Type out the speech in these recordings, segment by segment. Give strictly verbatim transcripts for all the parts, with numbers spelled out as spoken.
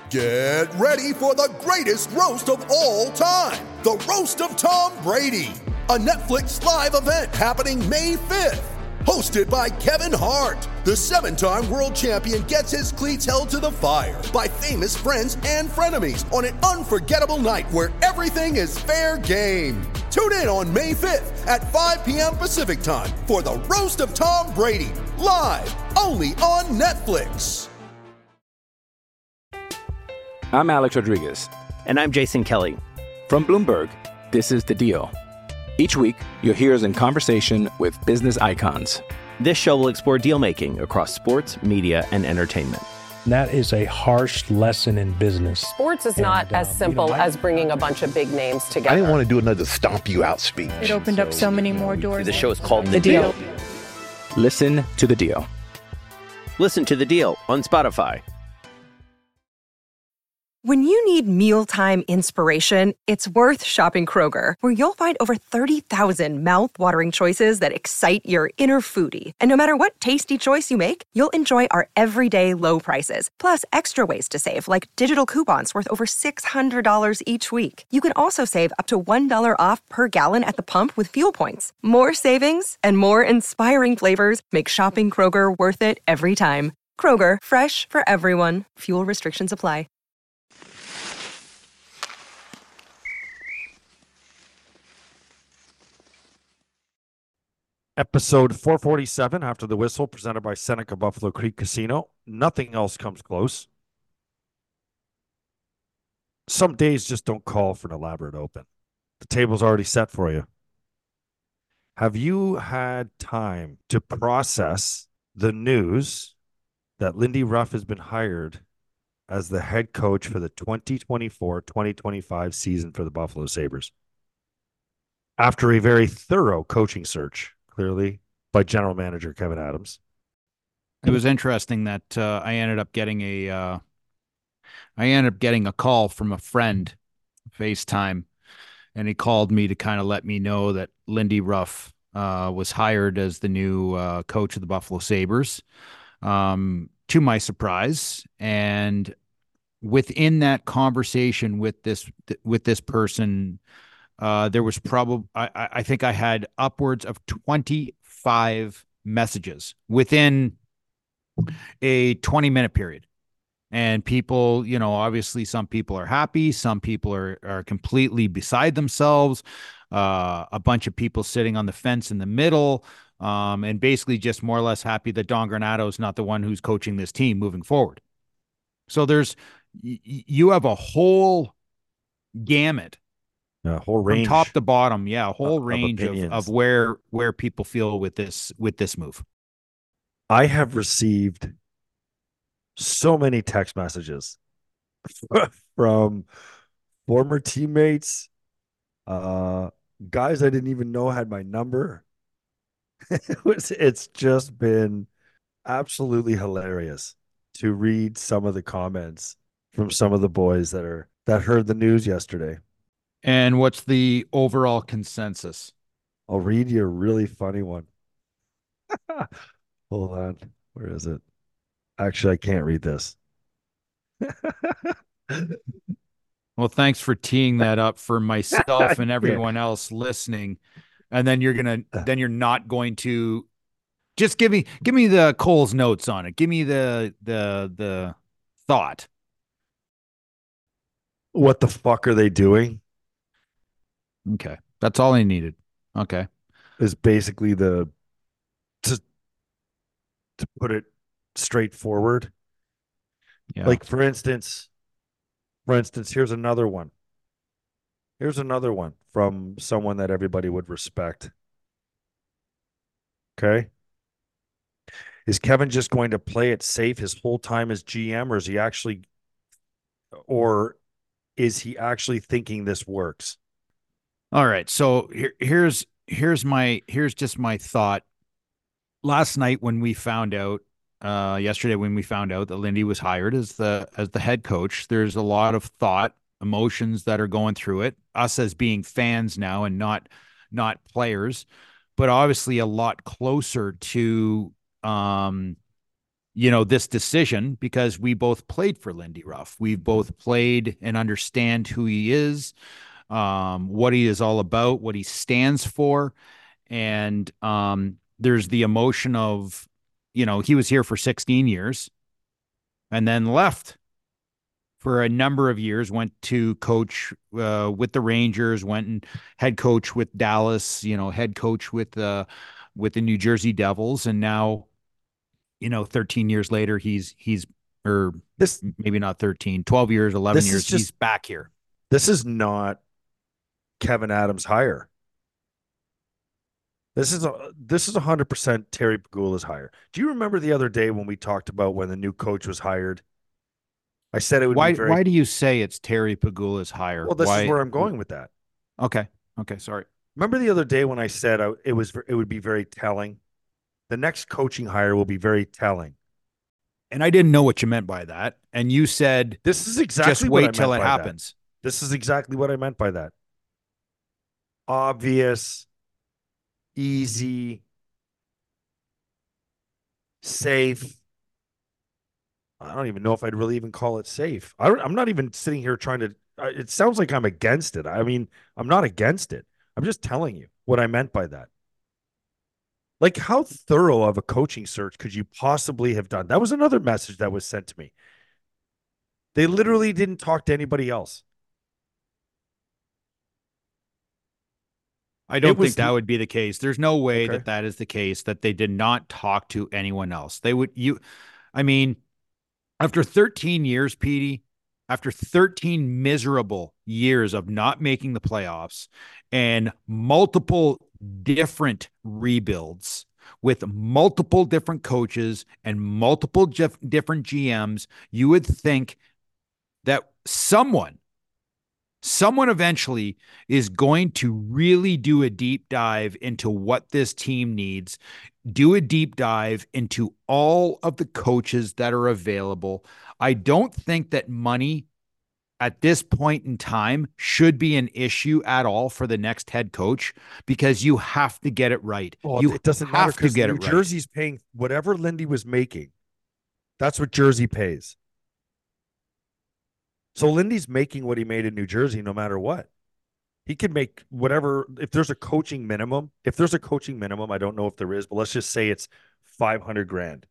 Get ready for the greatest roast of all time, the Roast of Tom Brady, a Netflix live event happening May fifth. Hosted by Kevin Hart, the seven-time world champion gets his cleats held to the fire by famous friends and frenemies on an unforgettable night where everything is fair game. Tune in on May fifth at five p.m. Pacific time for the Roast of Tom Brady, live only on Netflix. I'm Alex Rodriguez. And I'm Jason Kelly. From Bloomberg, this is The Deal. Each week, you'll hear us in conversation with business icons. This show will explore deal-making across sports, media, and entertainment. That is a harsh lesson in business. Sports is and, not as uh, simple you know, I, as bringing a bunch of big names together. I didn't want to do another stomp you out speech. It opened so, up so many more doors. The show is called The, the deal. deal. Listen to The Deal. Listen to The Deal on Spotify. When you need mealtime inspiration, it's worth shopping Kroger, where you'll find over thirty thousand mouth-watering choices that excite your inner foodie. And no matter what tasty choice you make, you'll enjoy our everyday low prices, plus extra ways to save, like digital coupons worth over six hundred dollars each week. You can also save up to one dollar off per gallon at the pump with fuel points. More savings and more inspiring flavors make shopping Kroger worth it every time. Kroger, fresh for everyone. Fuel restrictions apply. Episode four forty-seven, After the Whistle, presented by Seneca Buffalo Creek Casino. Nothing else comes close. Some days just don't call for an elaborate open. The table's already set for you. Have you had time to process the news that Lindy Ruff has been hired as the head coach for the twenty twenty-four twenty twenty-five season for the Buffalo Sabres? After a very thorough coaching search, clearly, by general manager Kevin Adams. It was interesting that uh, I ended up getting a uh, I ended up getting a call from a friend, FaceTime, and he called me to kind of let me know that Lindy Ruff uh, was hired as the new uh, coach of the Buffalo Sabres, um, to my surprise. And within that conversation with this with this person, Uh, there was probably, I, I think I had upwards of twenty-five messages within a twenty minute period. And people, you know, obviously some people are happy. Some people are, are completely beside themselves. Uh, a bunch of people sitting on the fence in the middle, um, and basically just more or less happy that Don Granato is not the one who's coaching this team moving forward. So there's, y- you have a whole gamut. A whole range, from top to bottom, yeah, a whole of, range of, of, of where where people feel with this with this move. I have received so many text messages from former teammates, uh, guys I didn't even know had my number. it was, it's just been absolutely hilarious to read some of the comments from some of the boys that are that heard the news yesterday. And what's the overall consensus? I'll read you a really funny one. Hold on. Where is it? Actually, I can't read this. Well, thanks for teeing that up for myself and everyone else listening. And then you're going to, then you're not going to just give me, give me the Cole's notes on it. Give me the, the, the thought. What the fuck are they doing? Okay. That's all I needed. Okay. Is basically the, to, to put it straightforward. Yeah. Like, for instance, for instance, here's another one. Here's another one from someone that everybody would respect. Okay. Is Kevin just going to play it safe his whole time as G M, or is he actually, or is he actually thinking this works? All right. So here, here's here's my here's just my thought. Last night when we found out, uh, yesterday when we found out that Lindy was hired as the as the head coach, there's a lot of thought, emotions that are going through it. Us as being fans now and not not players, but obviously a lot closer to um you know, this decision because we both played for Lindy Ruff. We've both played and understand who he is, um, what he is all about, what he stands for. And um, there's the emotion of, you know, he was here for sixteen years and then left for a number of years, went to coach uh, with the Rangers, went and head coach with Dallas, you know, head coach with the, with the New Jersey Devils. And now, you know, thirteen years later, he's, he's, or this, maybe not thirteen, twelve years, eleven years, just, he's back here. This is not Kevyn Adams' hire. This is a this is a hundred percent Terry Pegula's hire. Do you remember the other day when we talked about when the new coach was hired? I said it would why, be very. Why do you say it's Terry Pegula's hire? Well, this why? is where I'm going with that. Okay. Okay. Sorry. Remember the other day when I said I, it was it would be very telling. The next coaching hire will be very telling. And I didn't know what you meant by that. And you said this is exactly just what wait I meant till it by happens. That. This is exactly what I meant by that. Obvious, easy, safe. I don't even know if I'd really even call it safe. I don't, I'm not even sitting here trying to. It sounds like I'm against it. I mean, I'm not against it. I'm just telling you what I meant by that. Like, how thorough of a coaching search could you possibly have done? That was another message that was sent to me. They literally didn't talk to anybody else. I don't think that would be the case. There's no way okay. that that is the case, that they did not talk to anyone else. They would, you, I mean, after thirteen years, Petey, after thirteen miserable years of not making the playoffs and multiple different rebuilds with multiple different coaches and multiple dif- different G Ms, you would think that someone, someone eventually is going to really do a deep dive into what this team needs, do a deep dive into all of the coaches that are available. I don't think that money at this point in time should be an issue at all for the next head coach, because you have to get it right. Well, you it doesn't matter because New it Jersey's right. paying whatever Lindy was making. That's what Jersey pays. So Lindy's making what he made in New Jersey no matter what. He can make whatever. If there's a coaching minimum, if there's a coaching minimum, I don't know if there is, but let's just say it's five hundred grand.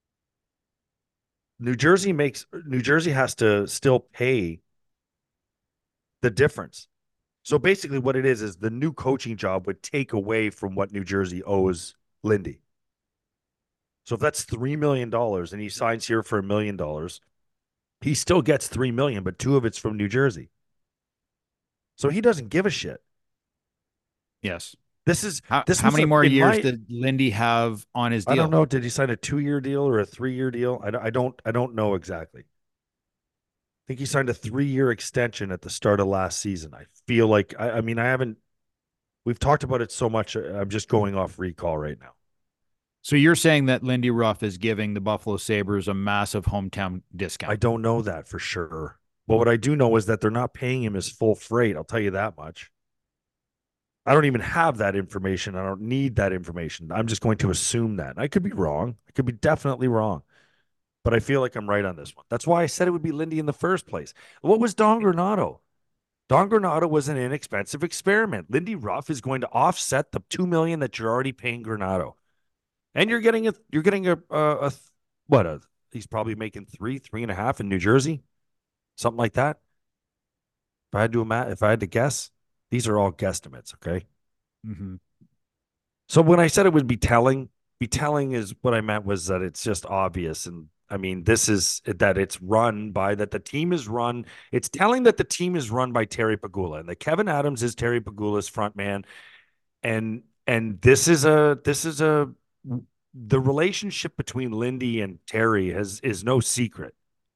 New Jersey makes, New Jersey has to still pay the difference. So basically what it is, is the new coaching job would take away from what New Jersey owes Lindy. So if that's three million dollars and he signs here for a million dollars, he still gets three million dollars, but two of it's from New Jersey. So he doesn't give a shit. Yes. This is how, this how many a, more years my, did Lindy have on his deal? I don't know. Did he sign a two-year deal or a three-year deal? I, I don't I don't know exactly. I think he signed a three-year extension at the start of last season. I feel like I, I mean I haven't we've talked about it so much. I'm just going off recall right now. So you're saying that Lindy Ruff is giving the Buffalo Sabres a massive hometown discount? I don't know that for sure. But what I do know is that they're not paying him his full freight. I'll tell you that much. I don't even have that information. I don't need that information. I'm just going to assume that. I could be wrong. I could be definitely wrong. But I feel like I'm right on this one. That's why I said it would be Lindy in the first place. What was Don Granato? Don Granato was an inexpensive experiment. Lindy Ruff is going to offset the two million dollars that you're already paying Granato. And you're getting a, you're getting a, a, a what? A, he's probably making three, three and a half in New Jersey, something like that. If I had to, if I had to guess, these are all guesstimates. Okay. Mm-hmm. So when I said it would be telling, be telling is what I meant was that it's just obvious. And I mean, this is that it's run by, that the team is run. It's telling that the team is run by Terry Pegula, and that Kevyn Adams is Terry Pegula's front man. And, and this is a, this is a, the relationship between Lindy and Terry has is no secret.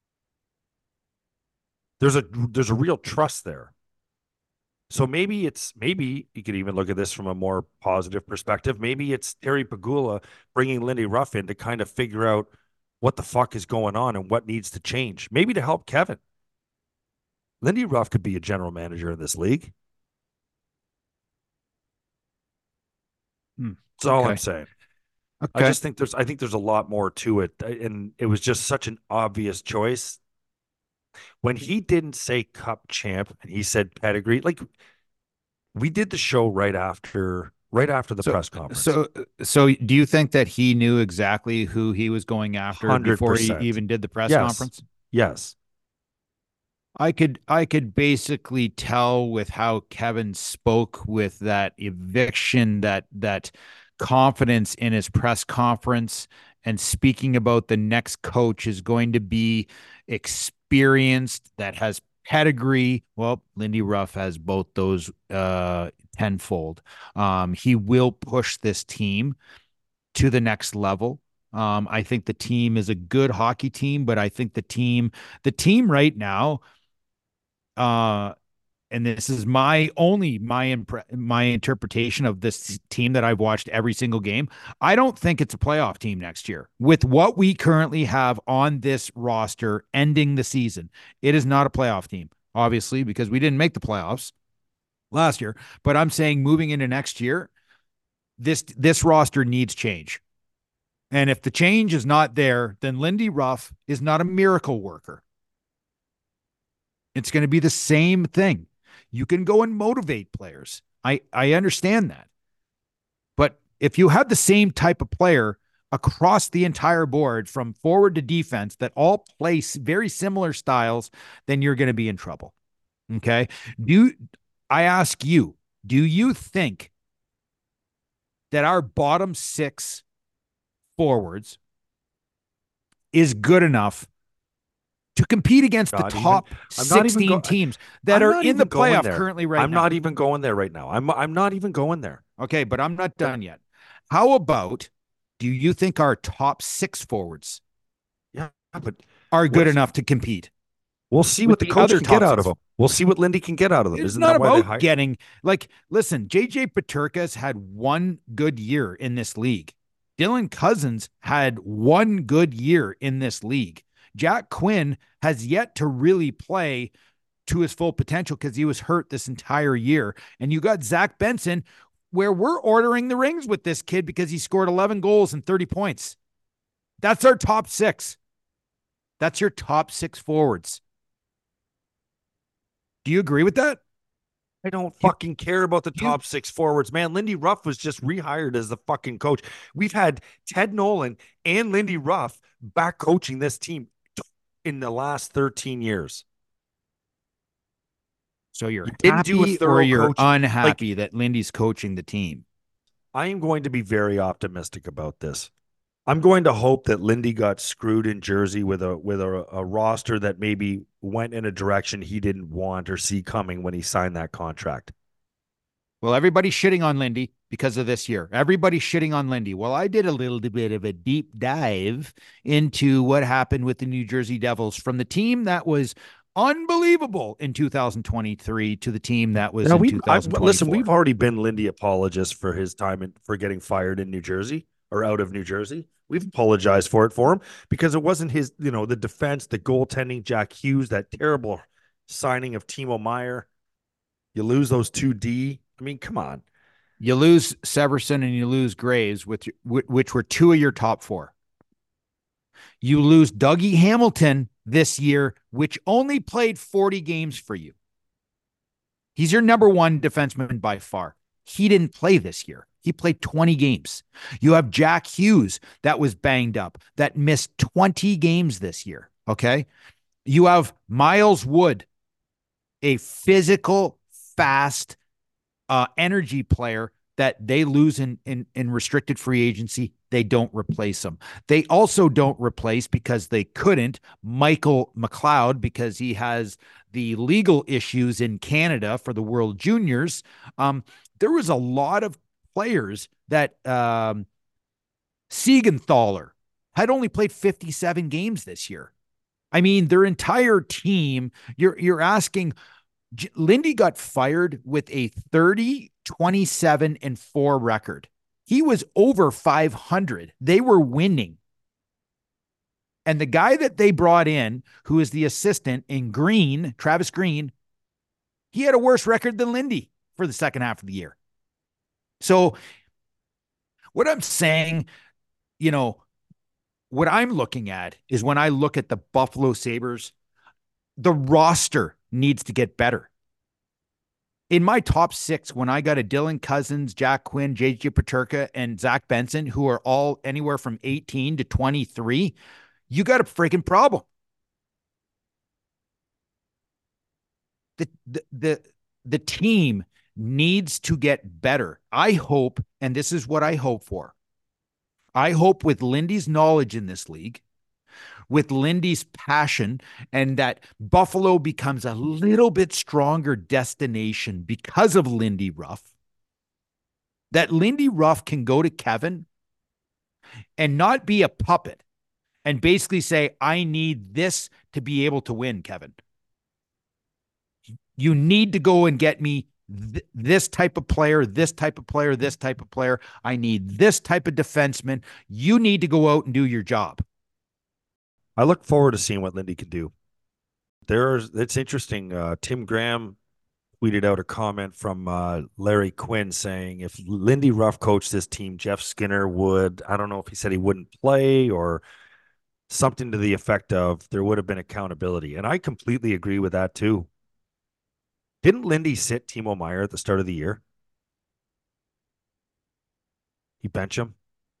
There's a there's a real trust there. So maybe it's maybe you could even look at this from a more positive perspective. Maybe it's Terry Pegula bringing Lindy Ruff in to kind of figure out what the fuck is going on and what needs to change. Maybe to help Kevyn. Lindy Ruff could be a general manager in this league. Hmm. That's all okay. I'm saying. I just think there's I think there's a lot more to it, and it was just such an obvious choice. When he didn't say Cup champ and he said pedigree, like we did the show right after right after the so, press conference. So, so do you think that he knew exactly who he was going after one hundred percent before he even did the press yes. conference? Yes. I could I could basically tell with how Kevin spoke with that eviction, that that confidence in his press conference, and speaking about the next coach is going to be experienced, that has pedigree. Well, Lindy Ruff has both those uh, tenfold. Um, he will push this team to the next level. Um, I think the team is a good hockey team, but I think the team, the team right now, uh, and this is my only my impre- my interpretation of this team that I've watched every single game. I don't think it's a playoff team next year. With what we currently have on this roster ending the season, it is not a playoff team, obviously, because we didn't make the playoffs last year. But I'm saying moving into next year, this this roster needs change. And if the change is not there, then Lindy Ruff is not a miracle worker. It's going to be the same thing. You can go and motivate players. I, I understand that. But if you have the same type of player across the entire board from forward to defense that all play very similar styles, then you're going to be in trouble. Okay? Do I ask you, do you think that our bottom six forwards is good enough to compete against not the top even, sixteen go, teams that I'm are in the playoff there. currently right I'm now? I'm not even going there right now. I'm I'm not even going there. Okay, but I'm not done yet. How about, do you think our top six forwards yeah, but are good enough to compete? We'll see what the, the coach can get out of them. We'll see what Lindy can get out of them. It's Isn't not that why about getting, like, listen, J J Peterka's had one good year in this league. Dylan Cousins had one good year in this league. Jack Quinn has yet to really play to his full potential because he was hurt this entire year. And you got Zach Benson, where we're ordering the rings with this kid because he scored eleven goals and thirty points. That's our top six. That's your top six forwards. Do you agree with that? I don't fucking care about the top you, six forwards, man. Lindy Ruff was just rehired as the fucking coach. We've had Ted Nolan and Lindy Ruff back coaching this team in the last thirteen years. So you're you happy or you're coaching. unhappy like, that Lindy's coaching the team? I am going to be very optimistic about this. I'm going to hope that Lindy got screwed in Jersey with a with a, a roster that maybe went in a direction he didn't want or see coming when he signed that contract. Well, everybody's shitting on Lindy because of this year. Everybody's shitting on Lindy. Well, I did a little bit of a deep dive into what happened with the New Jersey Devils from the team that was unbelievable in two thousand twenty-three to the team that was now, in we, two thousand twenty-four. I, listen, we've already been Lindy apologists for his time in, for getting fired in New Jersey or out of New Jersey. We've apologized for it for him because it wasn't his, you know, the defense, the goaltending, Jack Hughes, that terrible signing of Timo Meier. You lose those two D. I mean, come on. You lose Severson and you lose Graves, which, which were two of your top four. You lose Dougie Hamilton this year, which only played forty games for you. He's your number one defenseman by far. He didn't play this year. He played twenty games. You have Jack Hughes that was banged up, that missed twenty games this year, okay? You have Miles Wood, a physical, fast, uh, energy player that they lose in, in, in restricted free agency. They don't replace him. They also don't replace, because they couldn't, Michael McLeod, because he has the legal issues in Canada for the World Juniors. Um, there was a lot of players that um, Siegenthaler had only played fifty-seven games this year. I mean, their entire team, you're you're asking, Lindy got fired with a thirty, twenty-seven, and four record. He was over five hundred. They were winning. And the guy that they brought in, who is the assistant in Green, Travis Green, he had a worse record than Lindy for the second half of the year. So what I'm saying, you know, what I'm looking at is when I look at the Buffalo Sabres, the roster needs to get better. In my top six, when I got a Dylan Cousins, Jack Quinn, J J Peterka, and Zach Benson, who are all anywhere from eighteen to twenty-three, you got a freaking problem. The, the, the, the team needs to get better. I hope, and this is what I hope for, I hope with Lindy's knowledge in this league, with Lindy's passion, and that Buffalo becomes a little bit stronger destination because of Lindy Ruff, that Lindy Ruff can go to Kevin and not be a puppet and basically say, I need this to be able to win, Kevin. You need to go and get me th- this type of player, this type of player, this type of player. I need this type of defenseman. You need to go out and do your job. I look forward to seeing what Lindy can do. There's, it's interesting. Uh, Tim Graham tweeted out a comment from uh, Larry Quinn saying if Lindy Ruff coached this team, Jeff Skinner would, I don't know if he said he wouldn't play or something to the effect of there would have been accountability. And I completely agree with that too. Didn't Lindy sit Timo Meier at the start of the year? He bench him?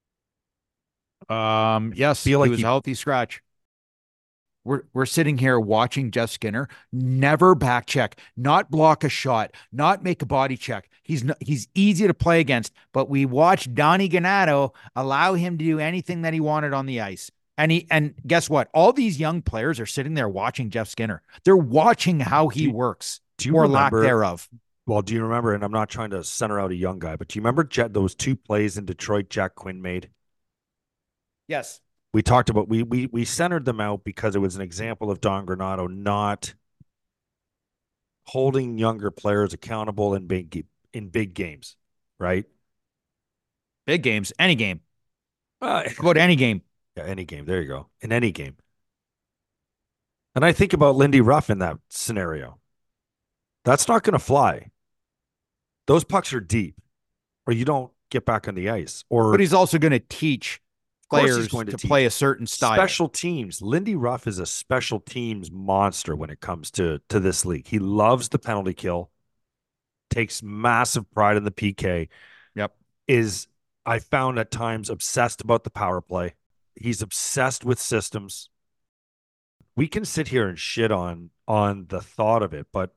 Um, yes, Feel like he was he- a healthy scratch. We're we're sitting here watching Jeff Skinner never back check, not block a shot, not make a body check. He's not, he's easy to play against, but we watched Donnie Ganato allow him to do anything that he wanted on the ice. And he and guess what? All these young players are sitting there watching Jeff Skinner. They're watching how he do you, works, do you or remember, lack thereof. Well, do you remember, and I'm not trying to center out a young guy, but do you remember Jet, those two plays in Detroit Jack Quinn made? Yes. We talked about, we we we centered them out because it was an example of Don Granato not holding younger players accountable in big in big games, right? Big games, any game. Uh, How about any game? Yeah, any game. There you go. In any game. And I think about Lindy Ruff in that scenario. That's not going to fly. Those pucks are deep, or you don't get back on the ice. Or But he's also going to teach players going to, to teach. play a certain style. Special teams. Lindy Ruff is a special teams monster when it comes to, to this league. He loves the penalty kill, takes massive pride in the P K. Yep. Is, I found at times, obsessed about the power play. He's obsessed with systems. We can sit here and shit on on the thought of it, but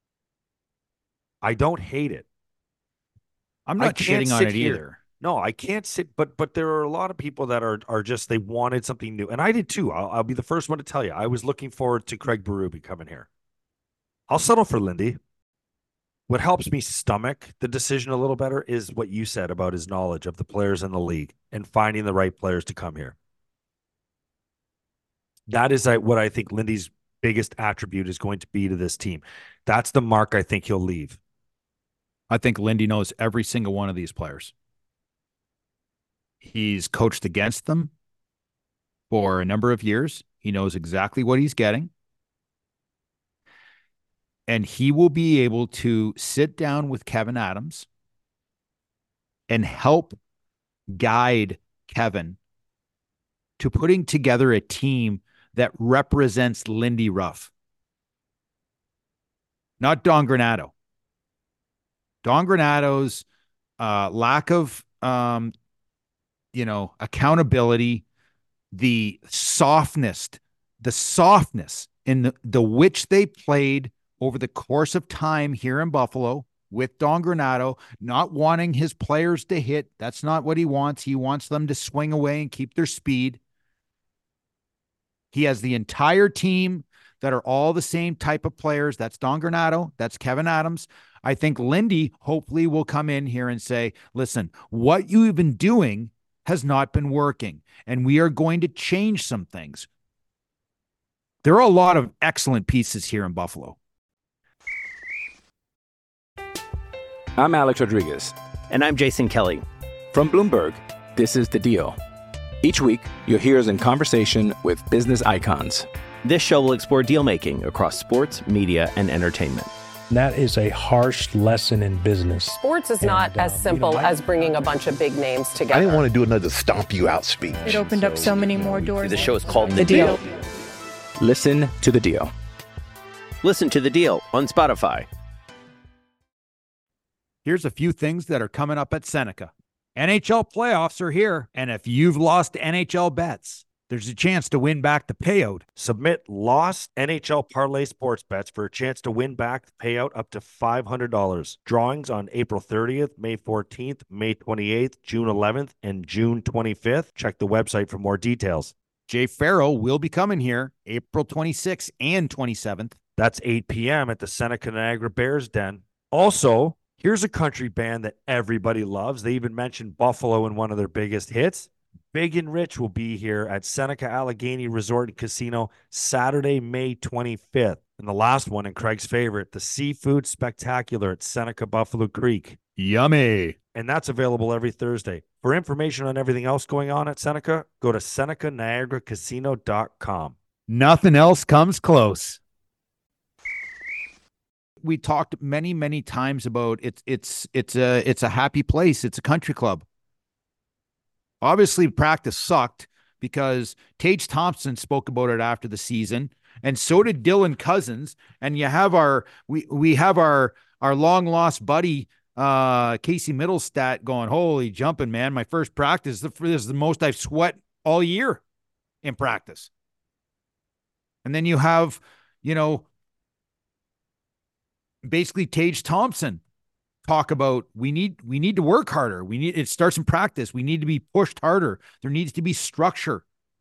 I don't hate it. I'm not shitting on it here. either. No, I can't sit, but but there are a lot of people that are are just, they wanted something new. And I did too. I'll, I'll be the first one to tell you. I was looking forward to Craig Berube coming here. I'll settle for Lindy. What helps me stomach the decision a little better is what you said about his knowledge of the players in the league and finding the right players to come here. That is what I think Lindy's biggest attribute is going to be to this team. That's the mark I think he'll leave. I think Lindy knows every single one of these players. He's coached against them for a number of years. He knows exactly what he's getting. And he will be able to sit down with Kevin Adams and help guide Kevin to putting together a team that represents Lindy Ruff. Not Don Granato. Don Granato's uh, lack of, um, you know, accountability, the softness, the softness in the, the which they played over the course of time here in Buffalo with Don Granato, not wanting his players to hit. That's not what he wants. He wants them to swing away and keep their speed. He has the entire team that are all the same type of players. That's Don Granato. That's Kevin Adams. I think Lindy hopefully will come in here and say, listen, what you've been doing has not been working, and we are going to change some things. There are a lot of excellent pieces here in Buffalo. I'm Alex Rodriguez. And I'm Jason Kelly. From Bloomberg, this is The Deal. Each week, you'll hear us in conversation with business icons. This show will explore deal-making across sports, media, and entertainment. And that is a harsh lesson in business. Sports is And, not as um, simple you know, I- as bringing a bunch of big names I together. didn't want to do another stomp you out speech. It opened up so many more doors. The show is called The Deal. Listen to the deal. Listen to The Deal on Spotify. Here's a few things that are coming up at Seneca. N H L playoffs are here, and if you've lost N H L bets, there's a chance to win back the payout. Submit lost N H L parlay sports bets for a chance to win back the payout up to five hundred dollars. Drawings on April thirtieth, May fourteenth, May twenty-eighth, June eleventh, and June twenty-fifth. Check the website for more details. Jay Farrow will be coming here April twenty-sixth and twenty-seventh. That's eight p.m. at the Seneca Niagara Bears Den. Also, here's a country band that everybody loves. They even mentioned Buffalo in one of their biggest hits. Big and Rich will be here at Seneca Allegheny Resort and Casino Saturday, May twenty-fifth. And the last one, and Craig's favorite, the Seafood Spectacular at Seneca Buffalo Creek. Yummy. And that's available every Thursday. For information on everything else going on at Seneca, go to Seneca Niagara Casino dot com. Nothing else comes close. We talked many, many times about it's it's it's a it's a happy place. It's a country club. Obviously, practice sucked because Tage Thompson spoke about it after the season, and so did Dylan Cousins. And you have our we we have our our long lost buddy uh, Casey Middlestat going, holy jumping, man! My first practice, this is the most I've sweat all year in practice. And then you have, you know, basically Tage Thompson talk about we need we need to work harder. We need it starts in practice. We need to be pushed harder. There needs to be structure.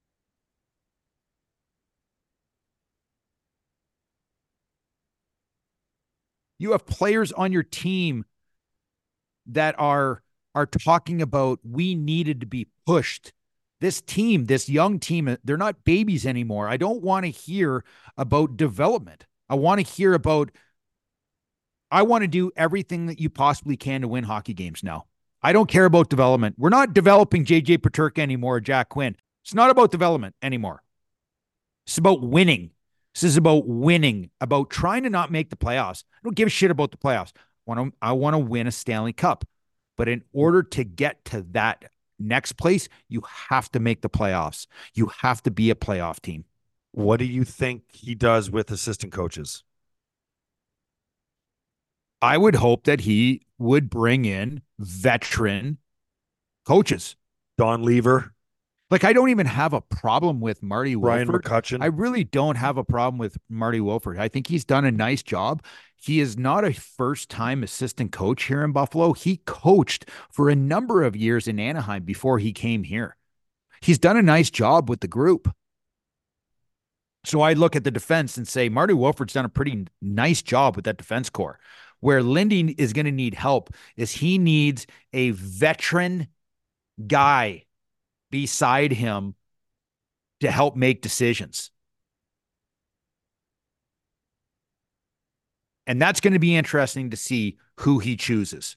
You have players on your team that are are talking about we needed to be pushed. This team, this young team, they're not babies anymore. I don't want to hear about development. I want to hear about I want to do everything that you possibly can to win hockey games now. I don't care about development. We're not developing J J Peterka anymore, or Jack Quinn. It's not about development anymore. It's about winning. This is about winning, about trying to not make the playoffs. I don't give a shit about the playoffs. I want to, I want to win a Stanley Cup. But in order to get to that next place, you have to make the playoffs. You have to be a playoff team. What do you think he does with assistant coaches? I would hope that he would bring in veteran coaches. Don Lever. Like, I don't even have a problem with Marty Brian Wolford. McCutcheon. I really don't have a problem with Marty Wolford. I think he's done a nice job. He is not a first-time assistant coach here in Buffalo. He coached for a number of years in Anaheim before he came here. He's done a nice job with the group. So I look at the defense and say, Marty Wolford's done a pretty nice job with that defense core. Where Lindy is going to need help is he needs a veteran guy beside him to help make decisions. And that's going to be interesting to see who he chooses.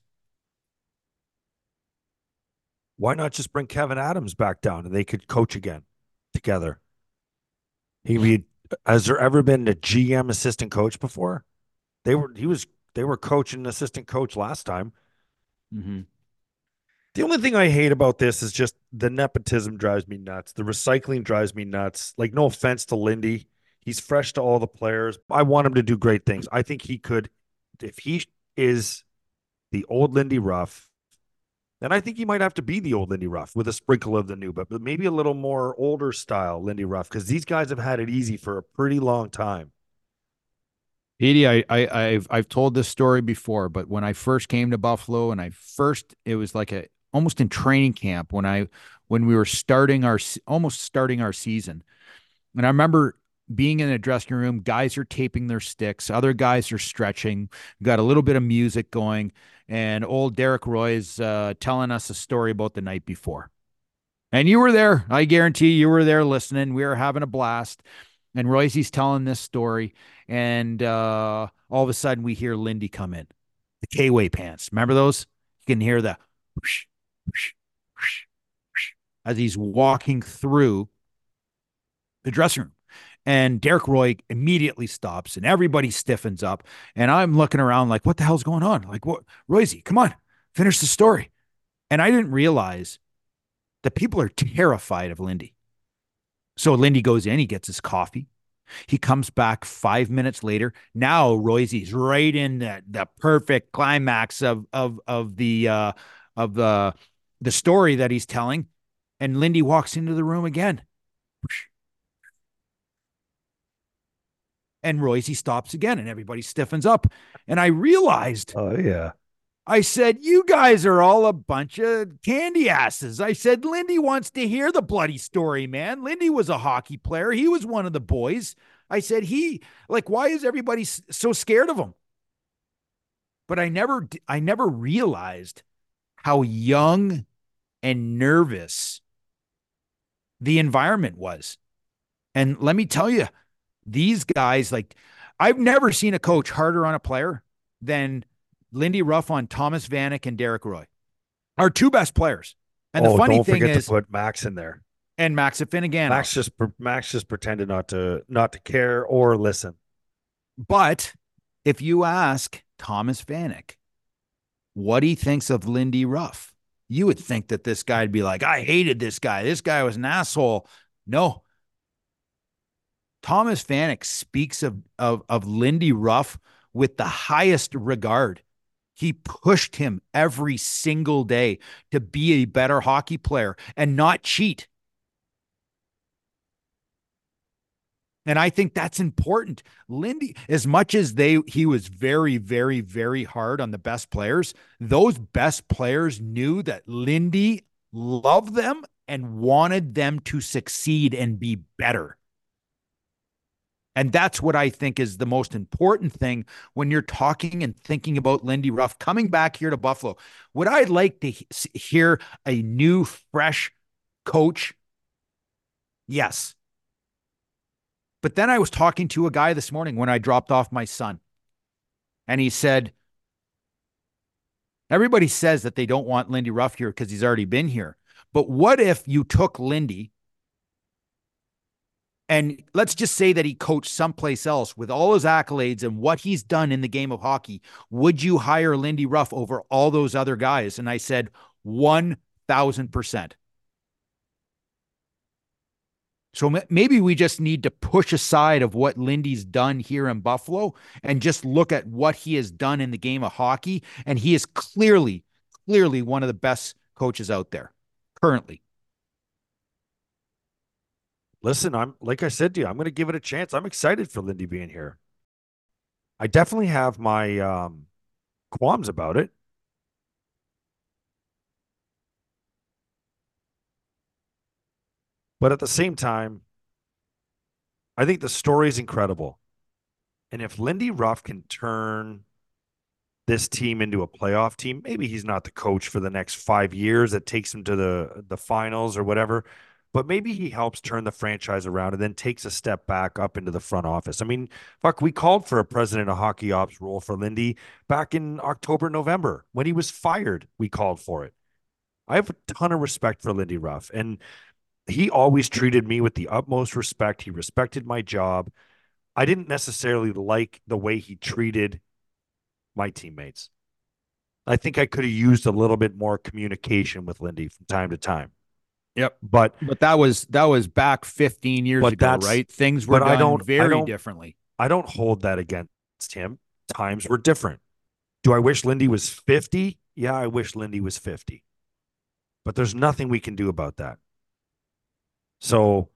Why not just bring Kevin Adams back down and they could coach again together? He read, has there ever been a G M assistant coach before? They were, he was, they were coaching an assistant coach last time. Mm-hmm. The only thing I hate about this is just the nepotism drives me nuts. The recycling drives me nuts. Like, no offense to Lindy. He's fresh to all the players. I want him to do great things. I think he could, if he is the old Lindy Ruff, then I think he might have to be the old Lindy Ruff with a sprinkle of the new, but, but maybe a little more older style Lindy Ruff, because these guys have had it easy for a pretty long time. Edie, I, I, I've I've told this story before, but when I first came to Buffalo, and I first, it was like a almost in training camp when I when we were starting our almost starting our season, and I remember being in a dressing room, guys are taping their sticks, other guys are stretching, got a little bit of music going, and old Derek Roy's uh, telling us a story about the night before. And you were there. I guarantee you were there listening. We were having a blast. And Royce's telling this story, and uh, all of a sudden we hear Lindy come in. The K-Way pants. Remember those? You can hear the whoosh, whoosh, whoosh, whoosh, as he's walking through the dressing room. And Derek Roy immediately stops and everybody stiffens up. And I'm looking around like, what the hell's going on? Like, what? Royce, come on, finish the story. And I didn't realize that people are terrified of Lindy. So Lindy goes in, he gets his coffee. He comes back five minutes later. Now Royce's right in the, the perfect climax of of of the uh, of the the story that he's telling. And Lindy walks into the room again. And Royce stops again, and everybody stiffens up. And I realized, oh, yeah. I said, you guys are all a bunch of candy asses. I said, Lindy wants to hear the bloody story, man. Lindy was a hockey player. He was one of the boys. I said, he, like, why is everybody so scared of him? But I never, I never realized how young and nervous the environment was. And let me tell you, these guys, like, I've never seen a coach harder on a player than Lindy Ruff on Thomas Vanek and Derek Roy, our two best players. And oh, the funny don't thing forget is, to put Max in there. And Max Affinagano. Max just Max just pretended not to not to care or listen. But if you ask Thomas Vanek what he thinks of Lindy Ruff, you would think that this guy'd be like, I hated this guy. This guy was an asshole. No. Thomas Vanek speaks of, of, of Lindy Ruff with the highest regard. He pushed him every single day to be a better hockey player and not cheat. And I think that's important. Lindy, as much as they he was very, very, very hard on the best players, those best players knew that Lindy loved them and wanted them to succeed and be better. And that's what I think is the most important thing when you're talking and thinking about Lindy Ruff coming back here to Buffalo. Would I like to he- hear a new, fresh coach? Yes. But then I was talking to a guy this morning when I dropped off my son. And he said, everybody says that they don't want Lindy Ruff here because he's already been here. But what if you took Lindy and let's just say that he coached someplace else with all his accolades and what he's done in the game of hockey? Would you hire Lindy Ruff over all those other guys? And I said, one thousand percent. So maybe we just need to push aside of what Lindy's done here in Buffalo and just look at what he has done in the game of hockey. And he is clearly, clearly one of the best coaches out there currently. Listen, I'm like I said to you, I'm going to give it a chance. I'm excited for Lindy being here. I definitely have my um, qualms about it. But at the same time, I think the story is incredible. And if Lindy Ruff can turn this team into a playoff team, maybe he's not the coach for the next five years that takes him to the, the finals or whatever, but maybe he helps turn the franchise around and then takes a step back up into the front office. I mean, fuck, we called for a president of hockey ops role for Lindy back in October, November. When he was fired, we called for it. I have a ton of respect for Lindy Ruff, and he always treated me with the utmost respect. He respected my job. I didn't necessarily like the way he treated my teammates. I think I could have used a little bit more communication with Lindy from time to time. Yep. But but that was that was back fifteen years ago, right? Things were done I don't, very I don't, differently. I don't hold that against him. Times were different. Do I wish Lindy was fifty? Yeah, I wish Lindy was fifty. But there's nothing we can do about that. So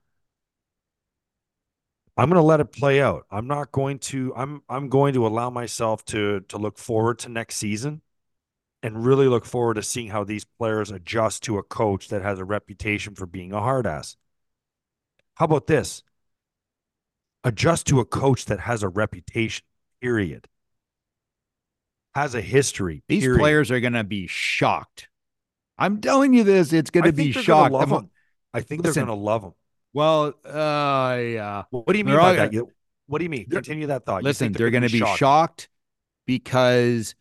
I'm going to let it play out. I'm not going to I'm I'm going to allow myself to to look forward to next season and really look forward to seeing how these players adjust to a coach that has a reputation for being a hard ass. How about this? Adjust to a coach that has a reputation, period. Has a history, These period. players are going to be shocked. I'm telling you this, it's going to be shocked. Love him. I think Listen, they're going to love him. Well, uh, yeah. What do you mean they're by all, that? You, what do you mean? Continue that thought. Listen, they're, they're going to be shocked. shocked because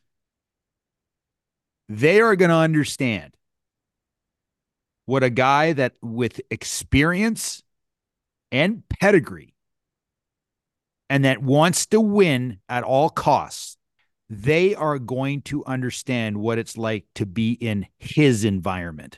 they are going to understand what a guy that with experience and pedigree and that wants to win at all costs, they are going to understand what it's like to be in his environment.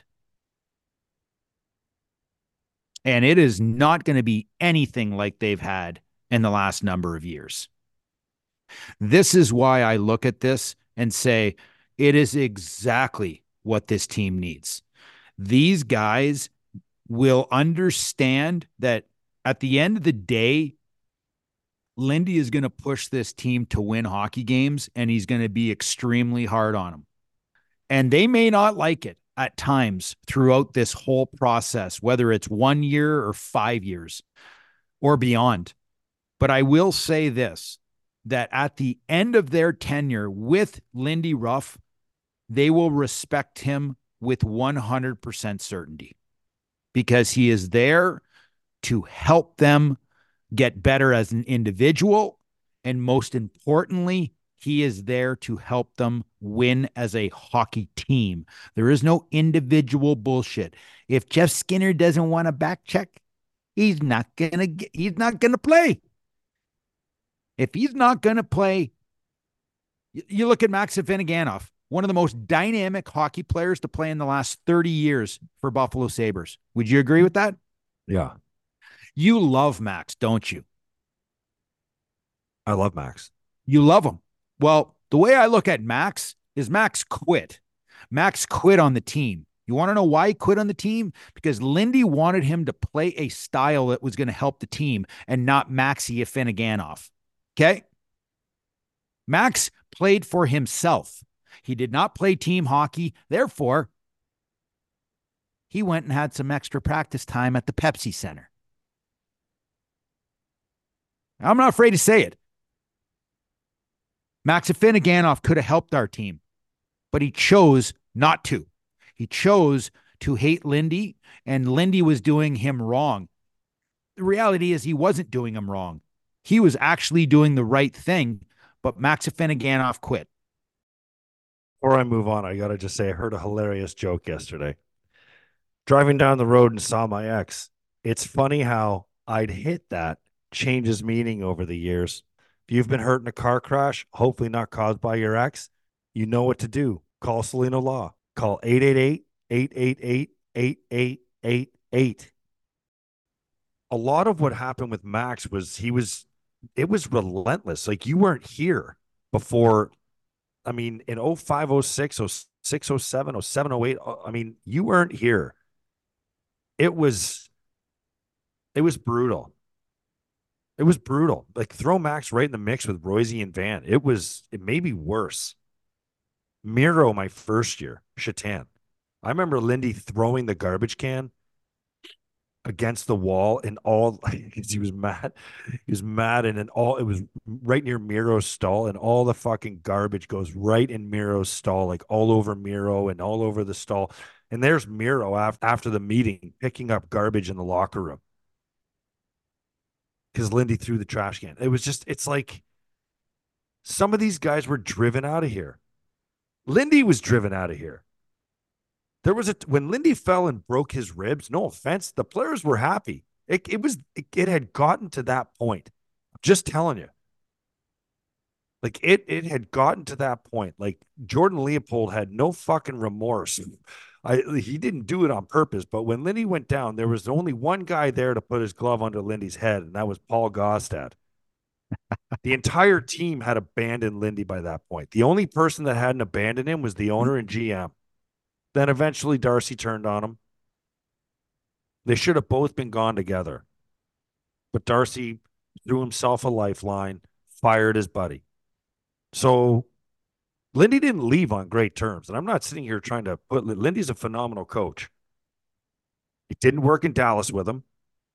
And it is not going to be anything like they've had in the last number of years. This is why I look at this and say, it is exactly what this team needs. These guys will understand that at the end of the day, Lindy is going to push this team to win hockey games, and he's going to be extremely hard on them. And they may not like it at times throughout this whole process, whether it's one year or five years or beyond. But I will say this, that at the end of their tenure with Lindy Ruff, they will respect him with one hundred percent certainty, because he is there to help them get better as an individual. And most importantly, he is there to help them win as a hockey team. There is no individual bullshit. If Jeff Skinner doesn't want a back check, he's not gonna get, he's not gonna play. If he's not gonna play, you look at Max Afinogenov, one of the most dynamic hockey players to play in the last thirty years for Buffalo Sabres. Would you agree with that? Yeah. You love Max, don't you? I love Max. You love him. Well, the way I look at Max is Max quit. Max quit on the team. You want to know why he quit on the team? Because Lindy wanted him to play a style that was going to help the team and not Maxi Afinogenov. Okay? Max played for himself. He did not play team hockey. Therefore, he went and had some extra practice time at the Pepsi Center. I'm not afraid to say it. Max Afinogenov could have helped our team, but he chose not to. He chose to hate Lindy, and Lindy was doing him wrong. The reality is he wasn't doing him wrong. He was actually doing the right thing, but Max Afinogenov quit. Before I move on, I got to just say I heard a hilarious joke yesterday. Driving down the road and saw my ex. It's funny how I'd hit that changes meaning over the years. If you've been hurt in a car crash, hopefully not caused by your ex, you know what to do. Call Salino Law. Call eight eight eight, eight eight eight, eight eight eight eight. A lot of what happened with Max was he was, it was relentless. Like, you weren't here before. I mean, in oh five, oh six, oh six, oh seven, oh seven, oh eight, I mean, you weren't here. It was, it was brutal. It was brutal. Like, throw Max right in the mix with Royce and Van. It was, it may be worse. Miro, my first year, Shatan. I remember Lindy throwing the garbage can against the wall, and all, he was mad. He was mad, and then all, it was right near Miro's stall, and all the fucking garbage goes right in Miro's stall, like all over Miro and all over the stall. And there's Miro after, after the meeting picking up garbage in the locker room because Lindy threw the trash can. It was just, it's like some of these guys were driven out of here. Lindy was driven out of here. There was a, when Lindy fell and broke his ribs, no offense, the players were happy. It, it was, it, it had gotten to that point. I'm just telling you. Like, it, it had gotten to that point. Like, Jordan Leopold had no fucking remorse. I, he didn't do it on purpose, but when Lindy went down, there was only one guy there to put his glove under Lindy's head, and that was Paul Gostad. The entire team had abandoned Lindy by that point. The only person that hadn't abandoned him was the owner and G M. Then eventually Darcy turned on him. They should have both been gone together. But Darcy threw himself a lifeline, fired his buddy. So Lindy didn't leave on great terms. And I'm not sitting here trying to put, Lindy's a phenomenal coach. It didn't work in Dallas with him.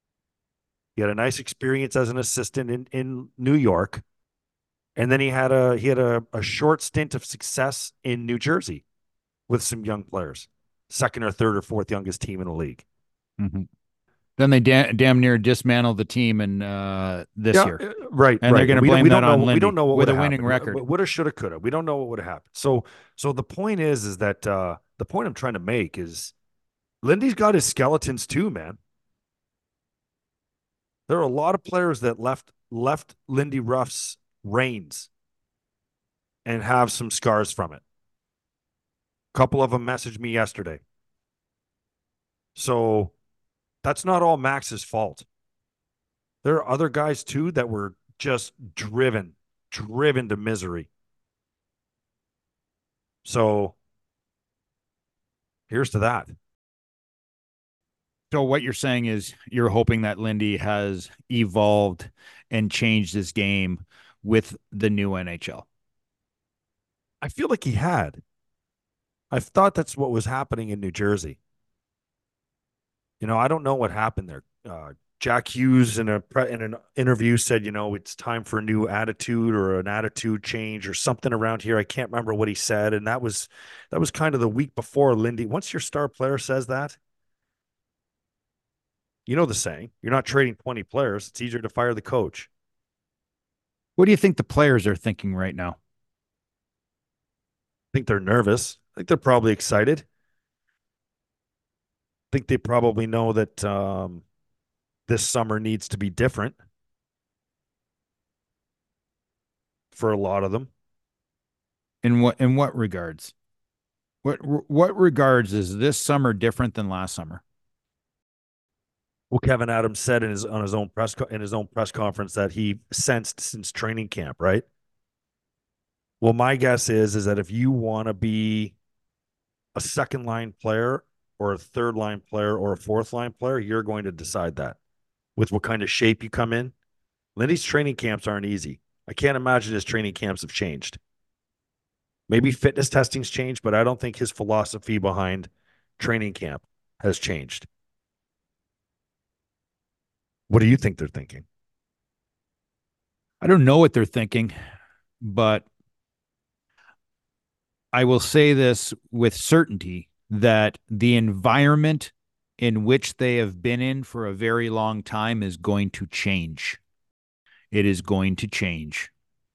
He had a nice experience as an assistant in, in New York. And then he had a he had a, a short stint of success in New Jersey with some young players. Second or third or fourth youngest team in the league. Mm-hmm. Then they da- damn near dismantled the team in uh, this yeah, year. Right. And right. they're going to blame we that don't on know, Lindy we don't know what with a winning winning record. Woulda, shoulda, coulda. We don't know what would have happened. So, so the point is, is that uh, the point I'm trying to make is Lindy's got his skeletons too, man. There are a lot of players that left left Lindy Ruff's reins and have some scars from it. A couple of them messaged me yesterday. So that's not all Max's fault. There are other guys too that were just driven, driven to misery. So here's to that. So what you're saying is you're hoping that Lindy has evolved and changed his game with the new N H L. I feel like he had. I thought that's what was happening in New Jersey. You know, I don't know what happened there. Uh, Jack Hughes in a pre- in an interview said, you know, it's time for a new attitude or an attitude change or something around here. I can't remember what he said, and that was that was kind of the week before Lindy. Once your star player says that, you know the saying, you're not trading twenty players. It's easier to fire the coach. What do you think the players are thinking right now? I think they're nervous. I think they're probably excited. I think they probably know that um, this summer needs to be different for a lot of them. In what in what regards? What what regards is this summer different than last summer? Well, Kevin Adams said in his on his own press co- in his own press conference that he sensed since training camp, right? Well, my guess is is that if you want to be a second line player or a third line player or a fourth line player, you're going to decide that with what kind of shape you come in. Lindy's training camps aren't easy. I can't imagine his training camps have changed. Maybe fitness testing's changed, but I don't think his philosophy behind training camp has changed. What do you think they're thinking? I don't know what they're thinking, but I will say this with certainty, that the environment in which they have been in for a very long time is going to change. It is going to change.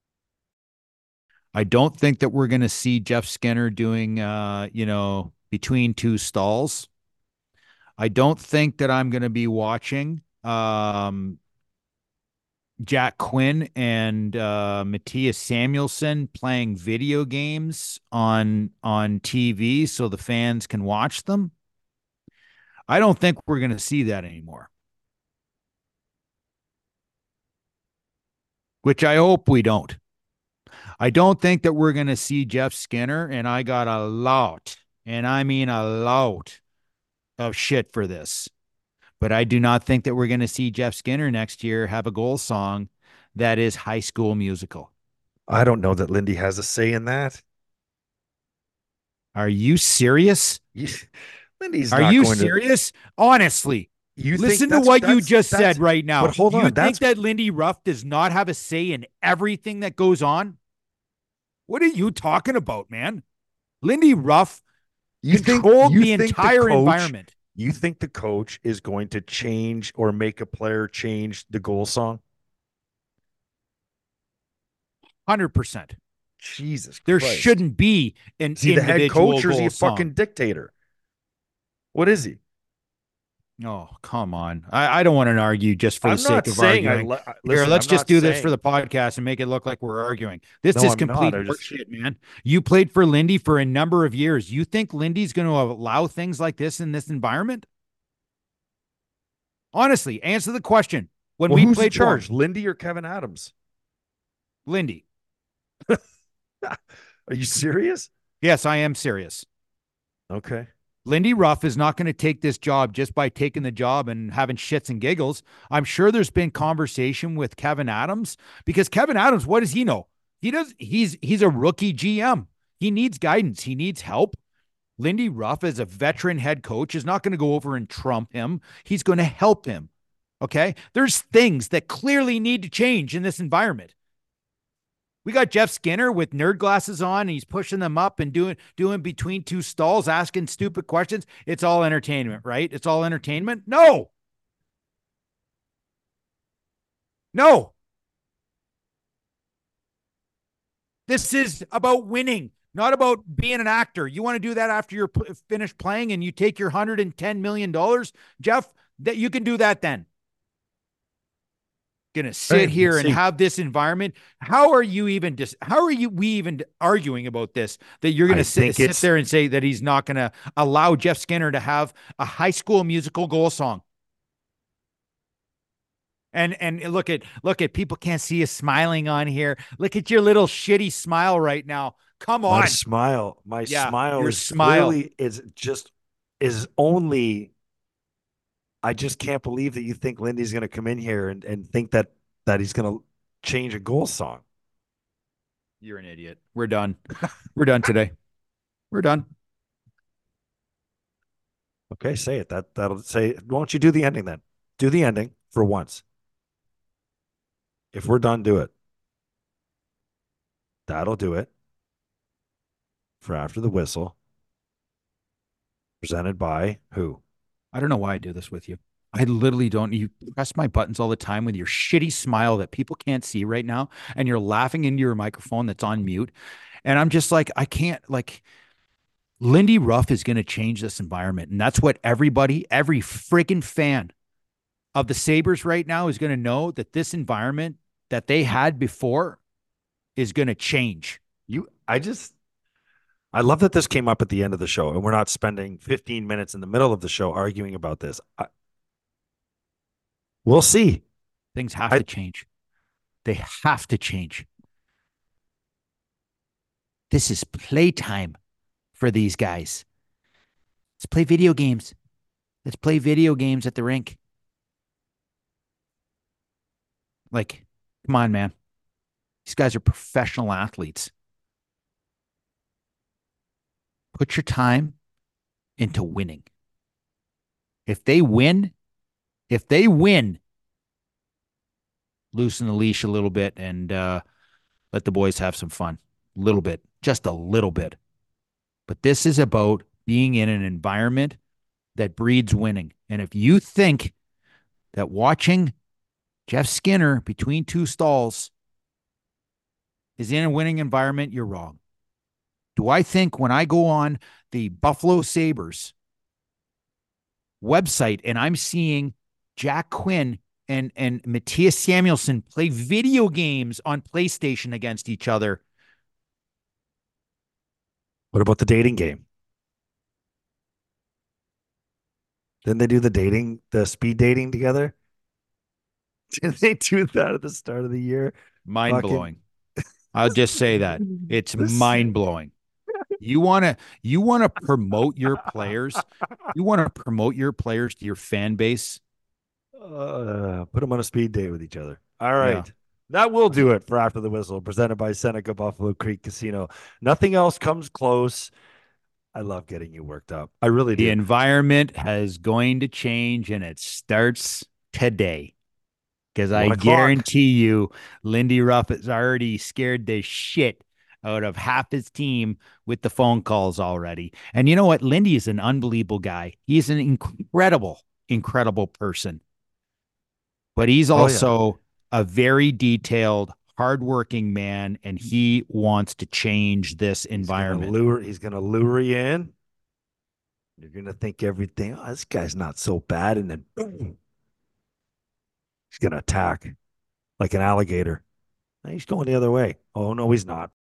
I don't think that we're going to see Jeff Skinner doing, uh, you know, between two stalls. I don't think that I'm going to be watching um, Jack Quinn and uh, Matthias Samuelsson playing video games on on T V so the fans can watch them. I don't think we're going to see that anymore. Which I hope we don't. I don't think that we're going to see Jeff Skinner, and I got a lot, and I mean a lot of shit for this. But I do not think that we're going to see Jeff Skinner next year have a goal song that is High School Musical. I don't know that Lindy has a say in that. Are you serious? Lindy's Are not you going serious? To... Honestly, you listen think to what you that's, just that's, said right now. But hold you on, think that's... that Lindy Ruff does not have a say in everything that goes on? What are you talking about, man? Lindy Ruff you controlled think, you the think entire the coach, environment. You think the coach is going to change or make a player change the goal song? one hundred percent. Jesus There Christ. shouldn't be an Is he the head coach or is he a song. fucking dictator? What is he? Oh, come on. I, I don't want to argue just for I'm the sake of arguing. Le- Here, listen, let's I'm just do saying... this for the podcast and make it look like we're arguing. This no, is I'm complete horseshit, just... man. You played for Lindy for a number of years. You think Lindy's going to allow things like this in this environment? Honestly, answer the question. When well, we who's played in charge, for... Lindy or Kevin Adams? Lindy. Are you serious? Yes, I am serious. Okay. Lindy Ruff is not going to take this job just by taking the job and having shits and giggles. I'm sure there's been conversation with Kevin Adams, because Kevin Adams, what does he know? He does. He's, he's a rookie G M. He needs guidance. He needs help. Lindy Ruff, as a veteran head coach, is not going to go over and trump him. He's going to help him. Okay. There's things that clearly need to change in this environment. We got Jeff Skinner with nerd glasses on, and he's pushing them up and doing doing between two stalls, asking stupid questions. It's all entertainment, right? It's all entertainment? No. No. This is about winning, not about being an actor. You want to do that after you're p- finished playing and you take your one hundred ten million dollars, Jeff, that you can do that then. gonna sit Right, here and see. have this environment. How are you even just? How are you we even arguing about this? That you're gonna I sit, think sit it's- there and say that he's not gonna allow Jeff Skinner to have a High School Musical goal song. And and look at look at people can't see you smiling on here. Look at your little shitty smile right now. Come My on. smile, my Yeah, smile your is smile. clearly is just is only. I just can't believe that you think Lindy's going to come in here and, and think that that he's going to change a goal song. You're an idiot. We're done. We're done today. We're done. Okay, say it. That that'll say. Why don't you do the ending then? Do the ending for once. If we're done, do it. That'll do it. For after the whistle. Presented by who? I don't know why I do this with you. I literally don't. You press my buttons all the time with your shitty smile that people can't see right now, and you're laughing into your microphone that's on mute. And I'm just like, I can't, like, Lindy Ruff is going to change this environment. And that's what everybody, every freaking fan of the Sabres right now is going to know, that this environment that they had before is going to change. You, I just, I love that this came up at the end of the show and we're not spending fifteen minutes in the middle of the show arguing about this. I, we'll see. Things have I, to change. They have to change. This is playtime for these guys. Let's play video games. Let's play video games at the rink. Like, come on, man. These guys are professional athletes. Put your time into winning. If they win, if they win, loosen the leash a little bit and uh, let the boys have some fun. A little bit, just a little bit. But this is about being in an environment that breeds winning. And if you think that watching Jeff Skinner between two stalls is in a winning environment, you're wrong. Do I think when I go on the Buffalo Sabres website and I'm seeing Jack Quinn and, and Matthias Samuelsson play video games on PlayStation against each other? What about the dating game? Didn't they do the dating, the speed dating together? Did they do that at the start of the year? Mind blowing. I'll just say that. It's mind blowing. You want to you want to promote your players. You want to promote your players to your fan base. Uh, put them on a speed date with each other. All right. Yeah. That will do it for After the Whistle, presented by Seneca Buffalo Creek Casino. Nothing else comes close. I love getting you worked up. I really do. The environment is going to change, and it starts today. Because I guarantee you, Lindy Ruff is already scared the shit out of half his team with the phone calls already. And you know what? Lindy is an unbelievable guy. He's an incredible, incredible person. But he's also oh, yeah. a very detailed, hardworking man, and he wants to change this environment. He's gonna lure, he's going to lure you in. You're going to think everything, oh, this guy's not so bad. And then boom, he's going to attack like an alligator. He's going the other way. Oh, no, he's not.